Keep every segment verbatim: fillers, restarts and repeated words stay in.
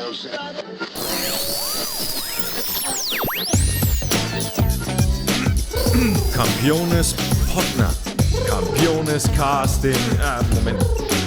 Campiones Partner. Campiones Casting. Äh, Moment.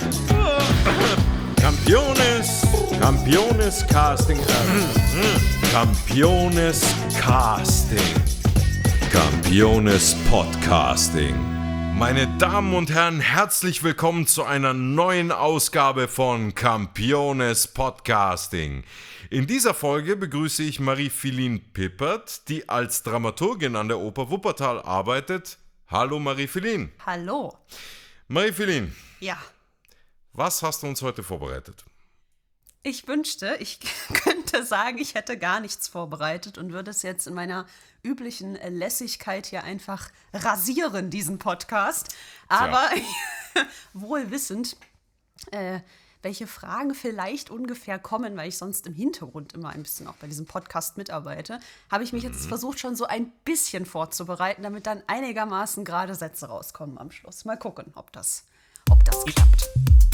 Campiones. Campiones Casting. Äh, Campiones Casting. Campiones Podcasting. Meine Damen und Herren, herzlich willkommen zu einer neuen Ausgabe von Campiones Podcasting. In dieser Folge begrüße ich Marie-Philin Pippert, die als Dramaturgin an der Oper Wuppertal arbeitet. Hallo Marie-Philin. Hallo. Marie-Philin. Ja. Was hast du uns heute vorbereitet? Ich wünschte, ich könnte sagen, ich hätte gar nichts vorbereitet und würde es jetzt in meiner üblichen Lässigkeit hier einfach rasieren, diesen Podcast. Aber wohl wissend, äh, welche Fragen vielleicht ungefähr kommen, weil ich sonst im Hintergrund immer ein bisschen auch bei diesem Podcast mitarbeite, habe ich mich jetzt versucht, schon so ein bisschen vorzubereiten, damit dann einigermaßen gerade Sätze rauskommen am Schluss. Mal gucken, ob das, ob das klappt.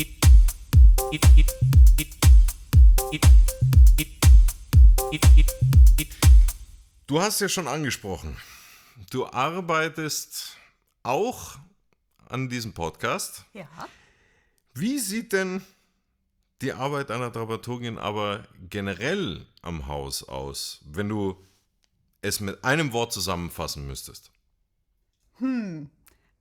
Du hast ja schon angesprochen, du arbeitest auch an diesem Podcast. Ja. Wie sieht denn die Arbeit einer Dramaturgin aber generell am Haus aus, wenn du es mit einem Wort zusammenfassen müsstest? Hm,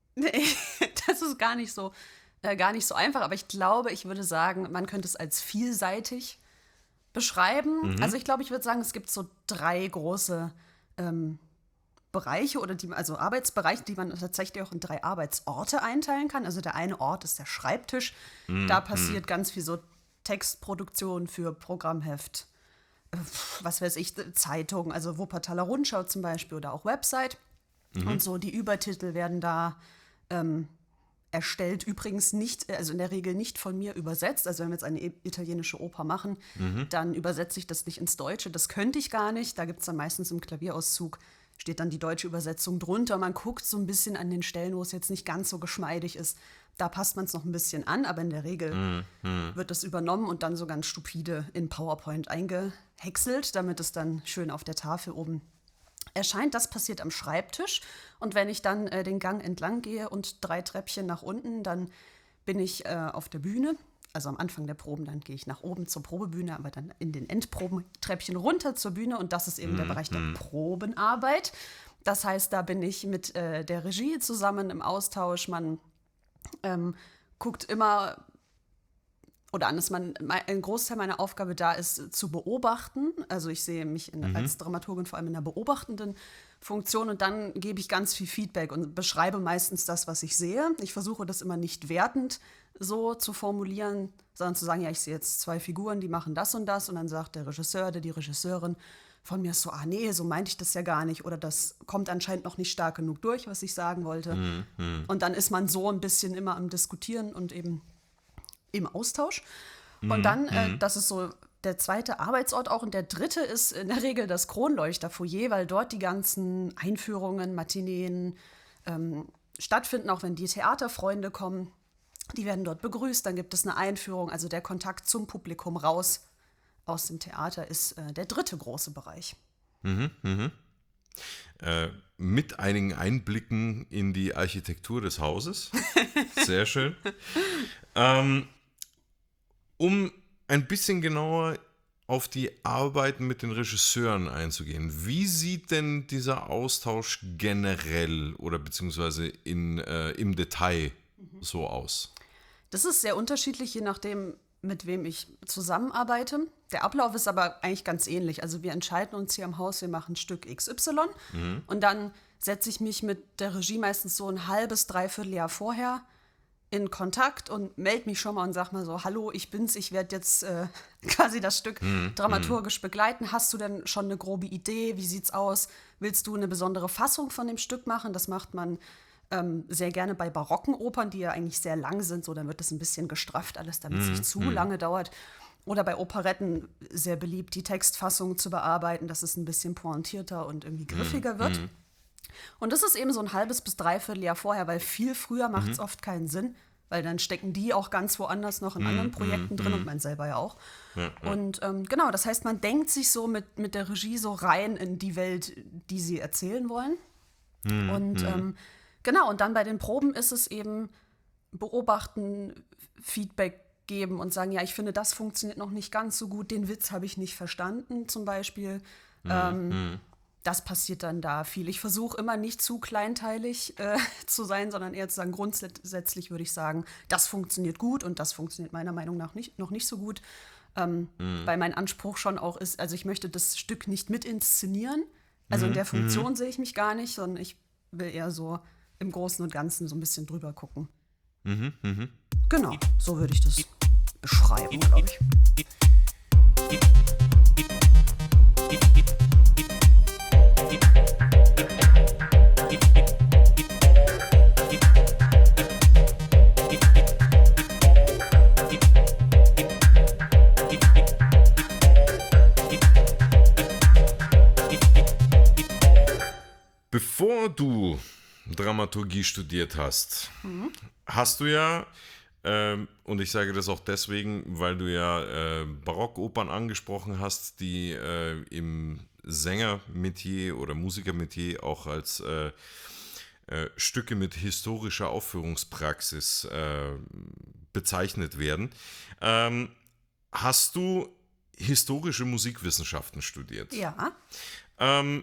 das ist gar nicht so, äh, gar nicht so einfach, aber ich glaube, ich würde sagen, man könnte es als vielseitig beschreiben. Mhm. Also ich glaube, ich würde sagen, es gibt so drei große ähm, Bereiche oder die, also Arbeitsbereiche, die man tatsächlich auch in drei Arbeitsorte einteilen kann. Also der eine Ort ist der Schreibtisch. Mhm. Da passiert ganz viel so Textproduktion für Programmheft, was weiß ich, Zeitungen, also Wuppertaler Rundschau zum Beispiel oder auch Website. Mhm. Und so die Übertitel werden da ähm, erstellt, übrigens nicht, also in der Regel nicht von mir übersetzt. Also wenn wir jetzt eine italienische Oper machen, mhm. dann übersetze ich das nicht ins Deutsche. Das könnte ich gar nicht. Da gibt es dann meistens im Klavierauszug, steht dann die deutsche Übersetzung drunter. Man guckt so ein bisschen an den Stellen, wo es jetzt nicht ganz so geschmeidig ist. Da passt man es noch ein bisschen an, aber in der Regel mhm. wird das übernommen und dann so ganz stupide in PowerPoint eingehäckselt, damit es dann schön auf der Tafel oben erscheint. Das passiert am Schreibtisch. Und wenn ich dann äh, den Gang entlang gehe und drei Treppchen nach unten, dann bin ich äh, auf der Bühne. Also am Anfang der Proben, dann gehe ich nach oben zur Probebühne, aber dann in den Endprobentreppchen runter zur Bühne. Und das ist eben mhm. der Bereich der Probenarbeit. Das heißt, da bin ich mit äh, der Regie zusammen im Austausch. Man ähm, guckt immer, oder anders, man, ein Großteil meiner Aufgabe da ist, zu beobachten. Also ich sehe mich in, mhm. als Dramaturgin vor allem in einer beobachtenden Funktion und dann gebe ich ganz viel Feedback und beschreibe meistens das, was ich sehe. Ich versuche das immer nicht wertend so zu formulieren, sondern zu sagen, ja, ich sehe jetzt zwei Figuren, die machen das und das und dann sagt der Regisseur oder die Regisseurin von mir so, ah nee, so meinte ich das ja gar nicht oder das kommt anscheinend noch nicht stark genug durch, was ich sagen wollte. Mhm. Und dann ist man so ein bisschen immer am Diskutieren und eben im Austausch. Und dann, mhm. äh, das ist so der zweite Arbeitsort auch. Und der dritte ist in der Regel das Kronleuchterfoyer, weil dort die ganzen Einführungen, Matineen ähm, stattfinden, auch wenn die Theaterfreunde kommen. Die werden dort begrüßt, dann gibt es eine Einführung. Also der Kontakt zum Publikum raus aus dem Theater ist äh, der dritte große Bereich. Mhm, mhm. Äh, mit einigen Einblicken in die Architektur des Hauses. Sehr schön. ähm, Um ein bisschen genauer auf die Arbeiten mit den Regisseuren einzugehen. Wie sieht denn dieser Austausch generell oder beziehungsweise in, äh, im Detail mhm. so aus? Das ist sehr unterschiedlich, je nachdem, mit wem ich zusammenarbeite. Der Ablauf ist aber eigentlich ganz ähnlich. Also wir entscheiden uns hier im Haus, wir machen Stück X Y mhm. und dann setze ich mich mit der Regie meistens so ein halbes, dreiviertel Jahr vorher in Kontakt und melde mich schon mal und sag mal so, hallo, ich bin's, ich werde jetzt äh, quasi das Stück mm, dramaturgisch mm. begleiten. Hast du denn schon eine grobe Idee? Wie sieht's aus? Willst du eine besondere Fassung von dem Stück machen? Das macht man ähm, sehr gerne bei barocken Opern, die ja eigentlich sehr lang sind. So, dann wird das ein bisschen gestrafft alles, damit es mm, nicht zu mm. lange dauert. Oder bei Operetten sehr beliebt, die Textfassung zu bearbeiten, dass es ein bisschen pointierter und irgendwie griffiger mm, wird. Mm. Und das ist eben so ein halbes bis dreiviertel Jahr vorher, weil viel früher macht es mhm. oft keinen Sinn, weil dann stecken die auch ganz woanders noch in anderen Projekten drin und man selber ja auch. Ja, ja. Und ähm, genau, das heißt, man denkt sich so mit, mit der Regie so rein in die Welt, die sie erzählen wollen. Mhm. Und ähm, genau, und dann bei den Proben ist es eben beobachten, Feedback geben und sagen, ja, ich finde, das funktioniert noch nicht ganz so gut, den Witz habe ich nicht verstanden zum Beispiel. Mhm. Ähm, das passiert dann da viel. Ich versuche immer nicht zu kleinteilig äh, zu sein, sondern eher zu sagen, grundsätzlich würde ich sagen, das funktioniert gut und das funktioniert meiner Meinung nach nicht, noch nicht so gut. Ähm, mhm. Weil mein Anspruch schon auch ist, also ich möchte das Stück nicht mit inszenieren. Also mhm. in der Funktion mhm. sehe ich mich gar nicht, sondern ich will eher so im Großen und Ganzen so ein bisschen drüber gucken. Mhm. Mhm. Genau, so würde ich das beschreiben, glaube ich. Bevor du Dramaturgie studiert hast, mhm. hast du ja, ähm, und ich sage das auch deswegen, weil du ja äh, Barockopern angesprochen hast, die äh, im Sängermetier oder Musikermetier auch als äh, äh, Stücke mit historischer Aufführungspraxis äh, bezeichnet werden. Ähm, hast du historische Musikwissenschaften studiert? Ja. Ähm,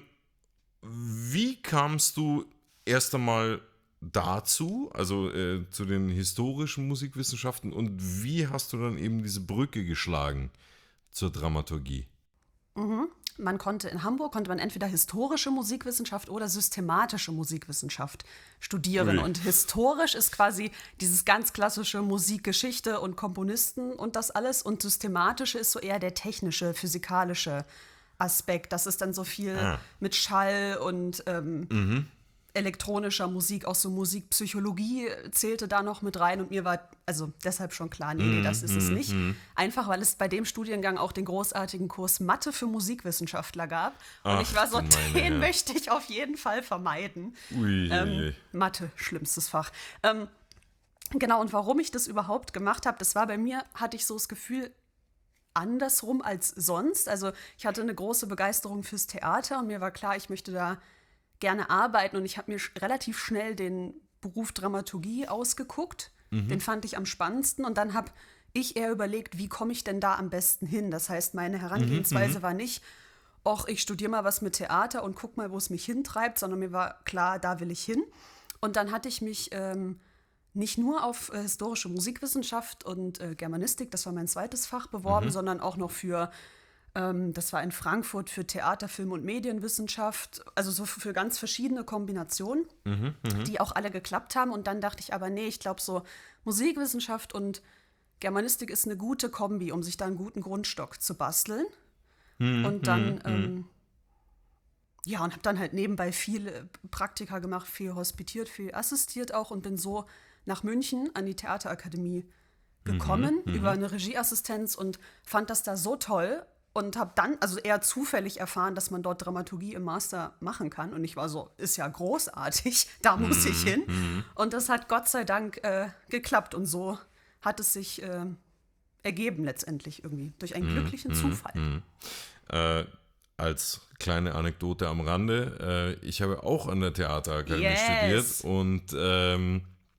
Wie kamst du erst einmal dazu, also äh, zu den historischen Musikwissenschaften, und wie hast du dann eben diese Brücke geschlagen zur Dramaturgie? Mhm. Man konnte in Hamburg, konnte man entweder historische Musikwissenschaft oder systematische Musikwissenschaft studieren. Ui. Und historisch ist quasi dieses ganz klassische Musikgeschichte und Komponisten und das alles. Und systematische ist so eher der technische, physikalische Aspekt. Das ist dann so viel ah. mit Schall und ähm, mhm. elektronischer Musik, auch so Musikpsychologie zählte da noch mit rein und mir war also deshalb schon klar, nee, nee, das ist mhm. es nicht. Einfach, weil es bei dem Studiengang auch den großartigen Kurs Mathe für Musikwissenschaftler gab und Ach, ich war so, den Herr. möchte ich auf jeden Fall vermeiden. Ui, ähm, ui. Mathe, schlimmstes Fach. Ähm, genau, und warum ich das überhaupt gemacht habe, das war bei mir, hatte ich so das Gefühl, andersrum als sonst. Also ich hatte eine große Begeisterung fürs Theater und mir war klar, ich möchte da gerne arbeiten und ich habe mir sch- relativ schnell den Beruf Dramaturgie ausgeguckt. Mhm. Den fand ich am spannendsten und dann habe ich eher überlegt, wie komme ich denn da am besten hin? Das heißt, meine Herangehensweise mhm. war nicht, ach, ich studiere mal was mit Theater und guck mal, wo es mich hintreibt, sondern mir war klar, da will ich hin. Und dann hatte ich mich ähm, nicht nur auf äh, historische Musikwissenschaft und äh, Germanistik, das war mein zweites Fach, beworben, mhm. sondern auch noch für, ähm, das war in Frankfurt, für Theater, Film und Medienwissenschaft, also so für ganz verschiedene Kombinationen, mhm, die auch alle geklappt haben. Und dann dachte ich aber, nee, ich glaube so Musikwissenschaft und Germanistik ist eine gute Kombi, um sich da einen guten Grundstock zu basteln. Mhm, und dann, ähm, mhm. ja, und habe dann halt nebenbei viel Praktika gemacht, viel hospitiert, viel assistiert auch und bin so nach München an die Theaterakademie gekommen mhm, über eine Regieassistenz und fand das da so toll und habe dann also eher zufällig erfahren, dass man dort Dramaturgie im Master machen kann. Und ich war so, ist ja großartig, da muss mhm, ich hin. Mhm. Und das hat Gott sei Dank äh, geklappt und so hat es sich äh, ergeben letztendlich irgendwie durch einen mhm, glücklichen mhm, Zufall. Mhm. Äh, als kleine Anekdote am Rande, äh, ich habe auch an der Theaterakademie yes. studiert und ähm,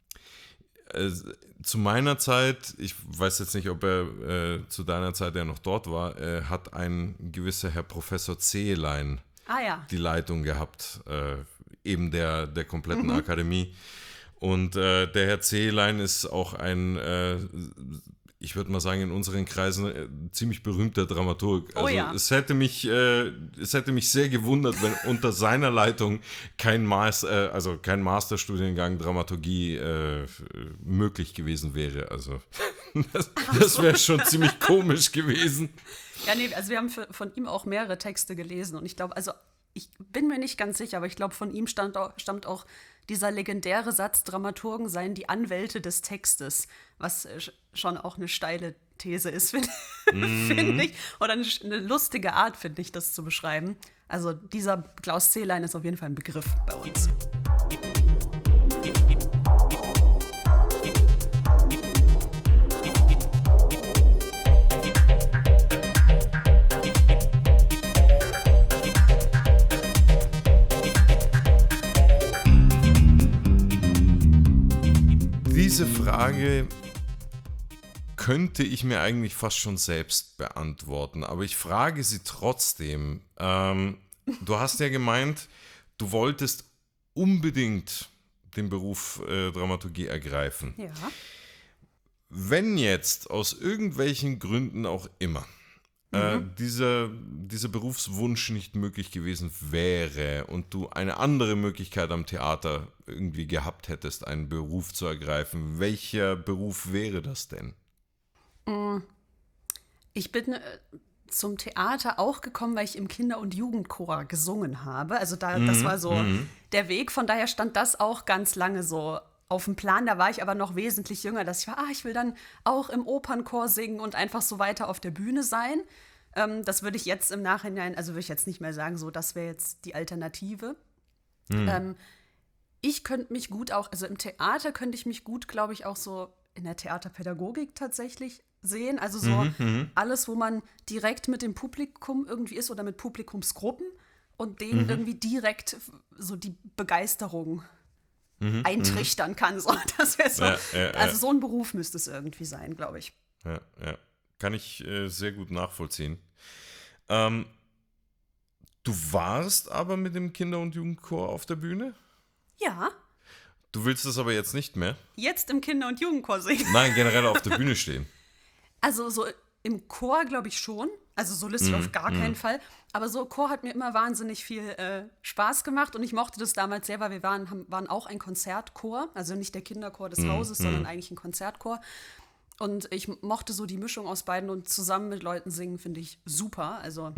äh, zu meiner Zeit, ich weiß jetzt nicht, ob er äh, zu deiner Zeit ja noch dort war, äh, hat ein gewisser Herr Professor Zehlein ah, ja. die Leitung gehabt, äh, eben der, der kompletten mhm. Akademie. Und äh, der Herr Zehlein ist auch ein, äh, ich würde mal sagen, in unseren Kreisen äh, ziemlich berühmter Dramaturg. Also oh ja. es hätte mich, äh, es hätte mich sehr gewundert, wenn unter seiner Leitung kein Master, äh, also kein Masterstudiengang Dramaturgie äh, möglich gewesen wäre. Also das, das wäre schon ziemlich komisch gewesen. Ja, nee, also wir haben für, von ihm auch mehrere Texte gelesen und ich glaube, also ich bin mir nicht ganz sicher, aber ich glaube, von ihm stammt auch, stammt auch dieser legendäre Satz, Dramaturgen seien die Anwälte des Textes, was äh, schon auch eine steile These ist, finde mm. find ich. Oder eine, eine lustige Art, finde ich, das zu beschreiben. Also dieser Klaus Zehlein ist auf jeden Fall ein Begriff bei uns. Diese Frage könnte ich mir eigentlich fast schon selbst beantworten, aber ich frage sie trotzdem. Ähm, du hast ja gemeint, du wolltest unbedingt den Beruf äh, Dramaturgie ergreifen. Ja. Wenn jetzt aus irgendwelchen Gründen auch immer mhm. äh, dieser, dieser Berufswunsch nicht möglich gewesen wäre und du eine andere Möglichkeit am Theater irgendwie gehabt hättest, einen Beruf zu ergreifen, welcher Beruf wäre das denn? Ich bin äh, zum Theater auch gekommen, weil ich im Kinder- und Jugendchor gesungen habe. Also da, das war so Mhm. der Weg. Von daher stand das auch ganz lange so auf dem Plan. Da war ich aber noch wesentlich jünger, dass ich war, ah, ich will dann auch im Opernchor singen und einfach so weiter auf der Bühne sein. Ähm, das würde ich jetzt im Nachhinein, also würde ich jetzt nicht mehr sagen, so das wäre jetzt die Alternative. Mhm. Ähm, ich könnte mich gut auch, also im Theater könnte ich mich gut, glaube ich, auch so in der Theaterpädagogik tatsächlich sehen. Also so Mhm. alles, wo man direkt mit dem Publikum irgendwie ist oder mit Publikumsgruppen und denen Mhm. irgendwie direkt so die Begeisterung Mhm. eintrichtern kann. So, das wäre so. Ja, ja, ja. Also so ein Beruf müsste es irgendwie sein, glaube ich. Ja, ja. Kann ich äh, sehr gut nachvollziehen. Ähm, du warst aber mit dem Kinder- und Jugendchor auf der Bühne? Ja, Du willst das aber jetzt nicht mehr? jetzt im Kinder- und Jugendchor singen. Nein, generell auf der Bühne stehen. Also so im Chor glaube ich schon. Also solistisch auf gar keinen Fall. Aber so Chor hat mir immer wahnsinnig viel äh, Spaß gemacht und ich mochte das damals sehr, weil wir waren, haben, waren auch ein Konzertchor. Also nicht der Kinderchor des Hauses, sondern eigentlich ein Konzertchor. Und ich mochte so die Mischung aus beiden und zusammen mit Leuten singen finde ich super. Also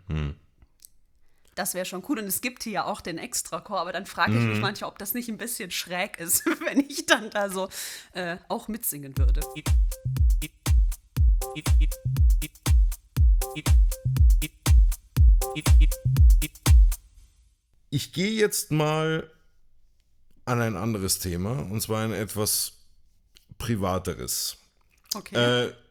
das wäre schon cool. Und es gibt hier ja auch den Extrachor, aber dann frage ich mich manchmal, ob das nicht ein bisschen schräg ist, wenn ich dann da so äh, auch mitsingen würde. Ich gehe jetzt mal an ein anderes Thema, und zwar ein etwas privateres. Okay. Äh,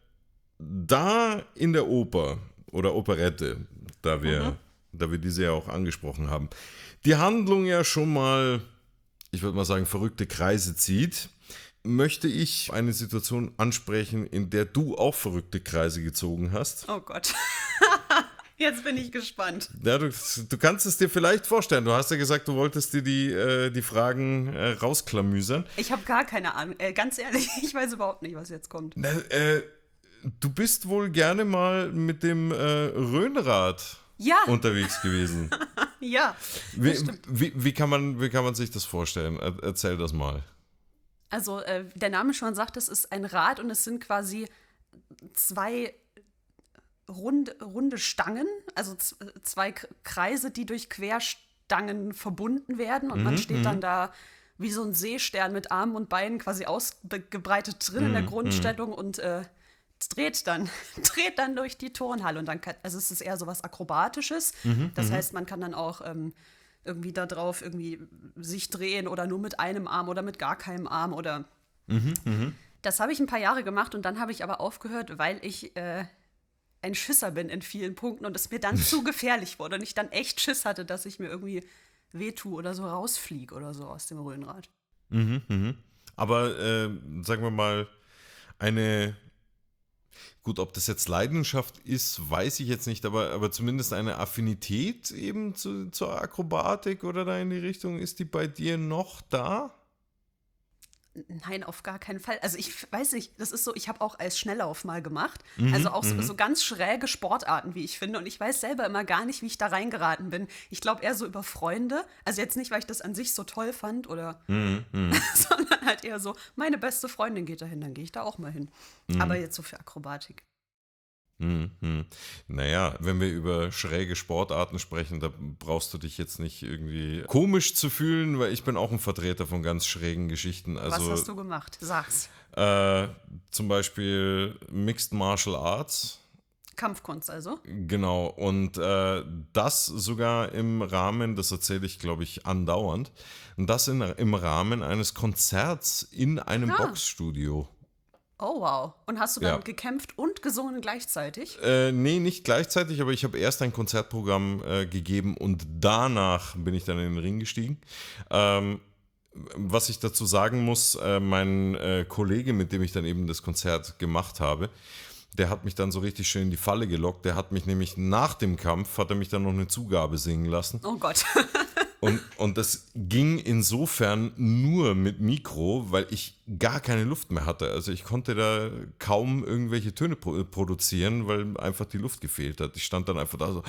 da in der Oper oder Operette, da wir, da wir diese ja auch angesprochen haben, die Handlung ja schon mal, ich würde mal sagen, verrückte Kreise zieht, möchte ich eine Situation ansprechen, in der du auch verrückte Kreise gezogen hast. Oh Gott. Jetzt bin ich gespannt. Ja, du, du kannst es dir vielleicht vorstellen. Du hast ja gesagt, du wolltest dir die, äh, die Fragen äh, rausklamüsern. Ich habe gar keine Ahnung. Äh, ganz ehrlich, ich weiß überhaupt nicht, was jetzt kommt. Na, äh, du bist wohl gerne mal mit dem äh, Rhönrad Ja. unterwegs gewesen. Ja. Wie, das stimmt. wie, wie, kann man, wie kann man sich das vorstellen? Er, erzähl das mal. Also, äh, der Name schon sagt, es ist ein Rad und es sind quasi zwei runde, runde Stangen, also z- zwei K- Kreise, die durch Querstangen verbunden werden und man steht dann da wie so ein Seestern mit Armen und Beinen quasi ausgebreitet drin in der Grundstellung und äh, dreht dann, dreht dann durch die Turnhalle und dann kann, also es ist eher so was Akrobatisches, das heißt, man kann dann auch ähm, irgendwie da drauf irgendwie sich drehen oder nur mit einem Arm oder mit gar keinem Arm oder das habe ich ein paar Jahre gemacht und dann habe ich aber aufgehört, weil ich äh, ein Schisser bin in vielen Punkten und es mir dann zu gefährlich wurde und ich dann echt Schiss hatte, dass ich mir irgendwie wehtue oder so rausfliege oder so aus dem Rhönrad. Mhm, mhm. Aber äh, sagen wir mal, eine, gut, ob das jetzt Leidenschaft ist, weiß ich jetzt nicht, aber, aber zumindest eine Affinität eben zu, zur Akrobatik oder da in die Richtung, ist die bei dir noch da? Nein, auf gar keinen Fall. Also ich weiß nicht, das ist so, ich habe auch als Schnelllauf mal gemacht. Mhm, also auch so, so ganz schräge Sportarten, wie ich finde. Und ich weiß selber immer gar nicht, wie ich da reingeraten bin. Ich glaube eher so über Freunde. Also jetzt nicht, weil ich das an sich so toll fand oder, Mhm, mhm. sondern halt eher so, meine beste Freundin geht da hin, dann gehe ich da auch mal hin. Aber jetzt so für Akrobatik. Hm, hm. Naja, wenn wir über schräge Sportarten sprechen, da brauchst du dich jetzt nicht irgendwie komisch zu fühlen, weil ich bin auch ein Vertreter von ganz schrägen Geschichten. Was Also hast du gemacht? Sag's. äh, zum Beispiel Mixed Martial Arts, Kampfkunst also? genau, und äh, das sogar im Rahmen, das erzähle ich, glaube ich, andauernd, und das in, im Rahmen eines Konzerts in einem Ah. Boxstudio. Oh, wow. Und hast du dann Ja. gekämpft und gesungen gleichzeitig? Äh, nee, nicht gleichzeitig, aber ich habe erst ein Konzertprogramm äh, gegeben und danach bin ich dann in den Ring gestiegen. Ähm, was ich dazu sagen muss, äh, mein äh, Kollege, mit dem ich dann eben das Konzert gemacht habe, der hat mich dann so richtig schön in die Falle gelockt. Der hat mich nämlich nach dem Kampf, hat er mich dann noch eine Zugabe singen lassen. Oh Gott. Und, und das ging insofern nur mit Mikro, weil ich gar keine Luft mehr hatte. Also ich konnte da kaum irgendwelche Töne pro- produzieren, weil einfach die Luft gefehlt hat. Ich stand dann einfach da so.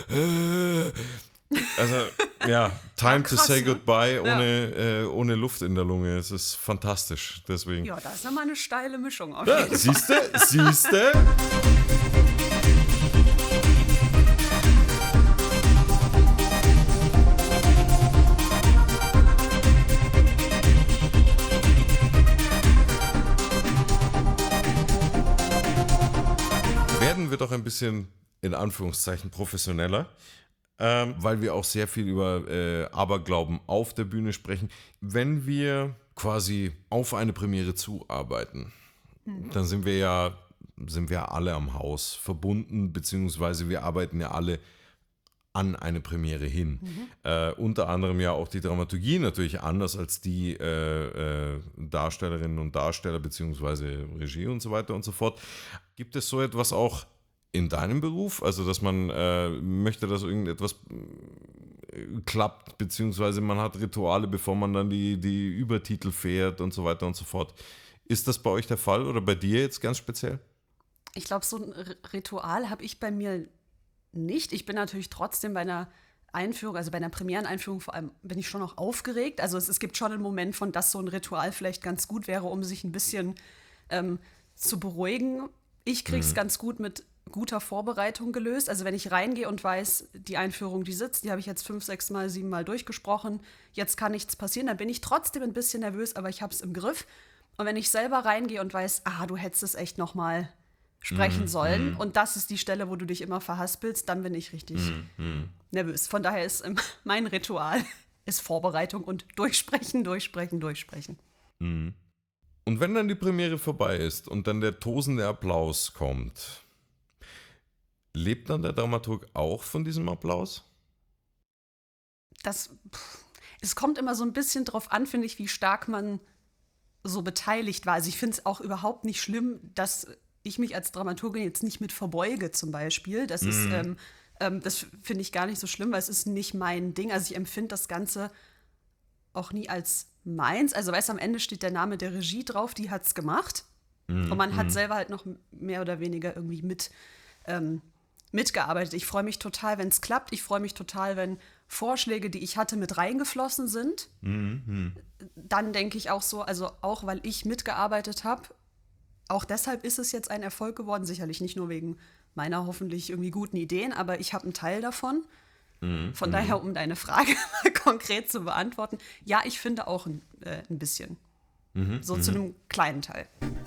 Also ja, time Ja, krass, to say ne? goodbye ohne, äh, ohne Luft in der Lunge. Es ist fantastisch. Deswegen. Ja, das ist nochmal eine steile Mischung auf Ja, jeden Fall. siehste, siehste. Werden wir doch ein bisschen, in Anführungszeichen, professioneller, ähm, weil wir auch sehr viel über äh, Aberglauben auf der Bühne sprechen. Wenn wir quasi auf eine Premiere zuarbeiten, mhm. dann sind wir ja sind wir alle am Haus verbunden, beziehungsweise wir arbeiten ja alle an eine Premiere hin. Mhm. Äh, unter anderem ja auch die Dramaturgie natürlich anders als die äh, äh, Darstellerinnen und Darsteller, beziehungsweise Regie und so weiter und so fort. Gibt es so etwas auch in deinem Beruf? Also, dass man äh, möchte, dass irgendetwas äh, klappt, beziehungsweise man hat Rituale, bevor man dann die, die Übertitel fährt und so weiter und so fort. Ist das bei euch der Fall oder bei dir jetzt ganz speziell? Ich glaube, so ein R- Ritual habe ich bei mir nicht. Ich bin natürlich trotzdem bei einer Einführung, also bei einer Premiereneinführung vor allem, bin ich schon noch aufgeregt. Also es, es gibt schon einen Moment, von dass so ein Ritual vielleicht ganz gut wäre, um sich ein bisschen ähm, zu beruhigen. Ich kriege es mhm. ganz gut mit guter Vorbereitung gelöst. Also wenn ich reingehe und weiß, die Einführung, die sitzt, die habe ich jetzt fünf, sechs Mal, sieben Mal durchgesprochen, jetzt kann nichts passieren, dann bin ich trotzdem ein bisschen nervös, aber ich habe es im Griff. Und wenn ich selber reingehe und weiß, ah, du hättest es echt noch mal sprechen mm, sollen mm. und das ist die Stelle, wo du dich immer verhaspelst, dann bin ich richtig mm, mm. nervös. Von daher ist ähm, mein Ritual ist Vorbereitung und durchsprechen, durchsprechen, durchsprechen. Mm. Und wenn dann die Premiere vorbei ist und dann der tosende Applaus kommt, lebt dann der Dramaturg auch von diesem Applaus? Das, pff, es kommt immer so ein bisschen drauf an, finde ich, wie stark man so beteiligt war. Also ich finde es auch überhaupt nicht schlimm, dass ich mich als Dramaturgin jetzt nicht mit verbeuge zum Beispiel. Das ist, mm. ähm, ähm, das finde ich gar nicht so schlimm, weil es ist nicht mein Ding. Also ich empfinde das Ganze auch nie als meins. Also weißt du, am Ende steht der Name der Regie drauf, die hat's gemacht. Mm. Und man mm. hat selber halt noch mehr oder weniger irgendwie mit ähm, mitgearbeitet. Ich freue mich total, wenn es klappt. Ich freue mich total, wenn Vorschläge, die ich hatte, mit reingeflossen sind. Mm. Dann denke ich auch so, also auch weil ich mitgearbeitet habe, auch deshalb ist es jetzt ein Erfolg geworden, sicherlich nicht nur wegen meiner hoffentlich irgendwie guten Ideen, aber ich habe einen Teil davon. Mhm. Von daher, um deine Frage mal konkret zu beantworten, ja, ich finde auch ein, äh, ein bisschen. Mhm. So mhm. zu einem kleinen Teil.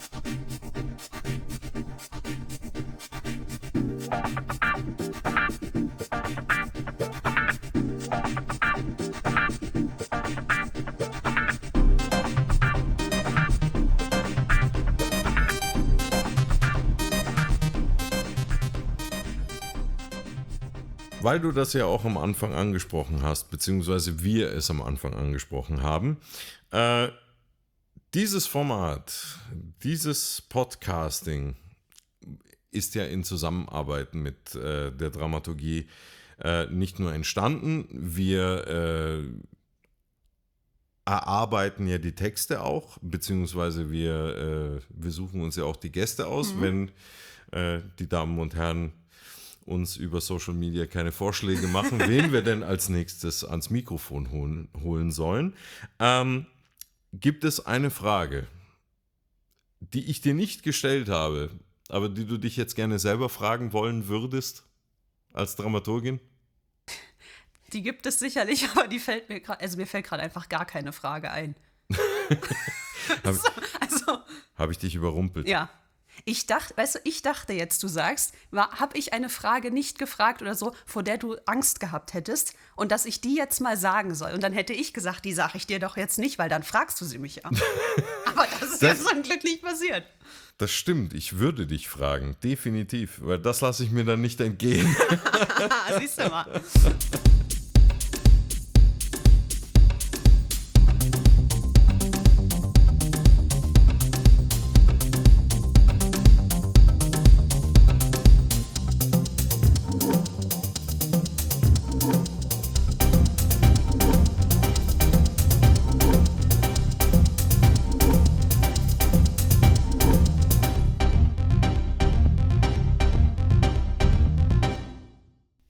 Weil du das ja auch am Anfang angesprochen hast, beziehungsweise wir es am Anfang angesprochen haben, äh, dieses Format, dieses Podcasting ist ja in Zusammenarbeit mit äh, der Dramaturgie äh, nicht nur entstanden, wir äh, erarbeiten ja die Texte auch, beziehungsweise wir, äh, wir suchen uns ja auch die Gäste aus, mhm. wenn äh, die Damen und Herren uns über Social Media keine Vorschläge machen, wen wir denn als nächstes ans Mikrofon holen, holen sollen. Ähm, gibt es eine Frage, die ich dir nicht gestellt habe, aber die du dich jetzt gerne selber fragen wollen würdest als Dramaturgin? Die gibt es sicherlich, aber die fällt mir gerade, also mir fällt gerade einfach gar keine Frage ein. Habe also, hab ich dich überrumpelt? Ja. Ich dachte, weißt du, ich dachte jetzt, du sagst, habe ich eine Frage nicht gefragt oder so, vor der du Angst gehabt hättest und dass ich die jetzt mal sagen soll. Und dann hätte ich gesagt, die sage ich dir doch jetzt nicht, weil dann fragst du sie mich ja. Aber das ist das, ja zum Glück nicht passiert. Das stimmt, ich würde dich fragen, definitiv, weil das lasse ich mir dann nicht entgehen. Siehst du mal.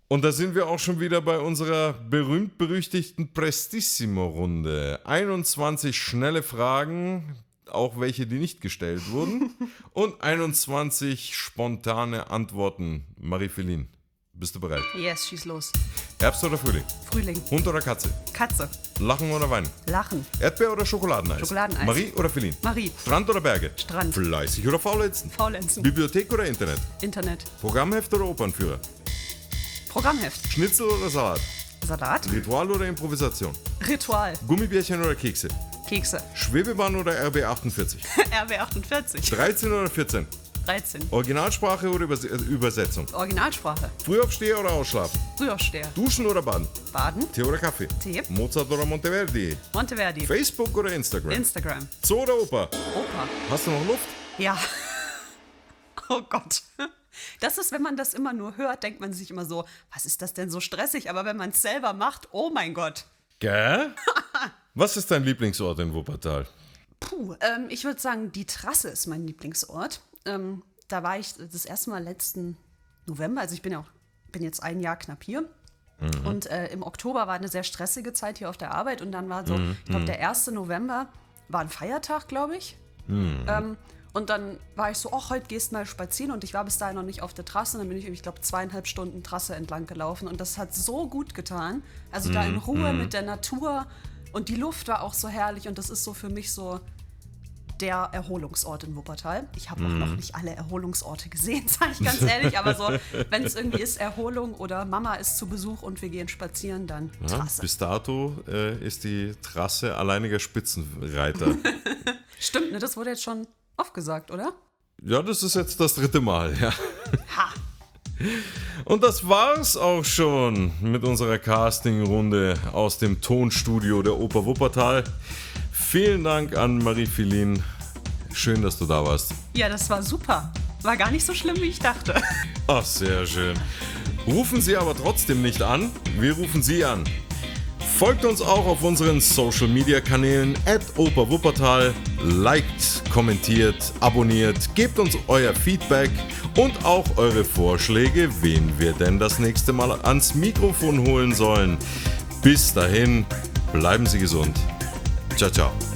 Und da sind wir auch schon wieder bei unserer berühmt-berüchtigten Prestissimo-Runde. einundzwanzig schnelle Fragen, auch welche, die nicht gestellt wurden. Und einundzwanzig spontane Antworten. Marie-Feline, bist du bereit? Yes, schieß los. Herbst oder Frühling? Frühling. Hund oder Katze? Katze. Lachen oder weinen? Lachen. Erdbeer oder Schokoladeneis? Schokoladeneis. Marie oder Feline? Marie. Strand oder Berge? Strand. Fleißig oder faulenzen? Faulenzen. Bibliothek oder Internet? Internet. Programmheft oder Opernführer? Programmheft. Schnitzel oder Salat? Salat. Ritual oder Improvisation? Ritual. Gummibärchen oder Kekse? Kekse. Schwebebahn oder R B achtundvierzig? R B achtundvierzig. dreizehn oder vierzehn? dreizehn. Originalsprache oder Übers äh, Übersetzung? Originalsprache. Frühaufsteher oder Ausschlafen? Frühaufsteher. Duschen oder Baden? Baden. Tee oder Kaffee? Tee. Mozart oder Monteverdi? Monteverdi. Facebook oder Instagram? Instagram. Zoo oder Oper? Opa. Hast du noch Luft? Ja. Oh Gott. Das ist, wenn man das immer nur hört, denkt man sich immer so, was ist das denn so stressig? Aber wenn man es selber macht, oh mein Gell? Gell? Was ist dein Lieblingsort in Wuppertal? Puh, ähm, ich würde sagen, die Trasse ist mein Lieblingsort. Ähm, da war ich das erste Mal letzten November, also ich bin ja auch, bin jetzt ein Jahr knapp hier. Mhm. Und äh, im Oktober war eine sehr stressige Zeit hier auf der Arbeit und dann war so, mhm. ich glaube, der erste November war ein Feiertag, glaube ich. Mhm. Ähm, und dann war ich so, ach, heute gehst du mal spazieren und ich war bis dahin noch nicht auf der Trasse und dann bin ich, ich glaube, zweieinhalb Stunden Trasse entlang gelaufen und das hat so gut getan. Also mhm. da in Ruhe mhm. mit der Natur und die Luft war auch so herrlich und das ist so für mich so der Erholungsort in Wuppertal. Ich habe auch Mhm. noch nicht alle Erholungsorte gesehen, sage ich ganz ehrlich, aber so, wenn es irgendwie ist Erholung oder Mama ist zu Besuch und wir gehen spazieren, dann Ja, Trasse. bis dato äh, ist die Trasse alleiniger Spitzenreiter. Stimmt, ne? Das wurde jetzt schon oft gesagt, oder? Ja, das ist jetzt das dritte Mal, ja. Ha! Und das war's auch schon mit unserer Casting-Runde aus dem Tonstudio der Oper Wuppertal. Vielen Dank an Marie-Feline. Schön, dass du da warst. Ja, das war super. War gar nicht so schlimm, wie ich dachte. Ach, sehr schön. Rufen Sie aber trotzdem nicht an. Wir rufen Sie an. Folgt uns auch auf unseren Social-Media-Kanälen at operwuppertal. Liked, kommentiert, abonniert, gebt uns euer Feedback und auch eure Vorschläge, wen wir denn das nächste Mal ans Mikrofon holen sollen. Bis dahin, bleiben Sie gesund. Ciao, ciao.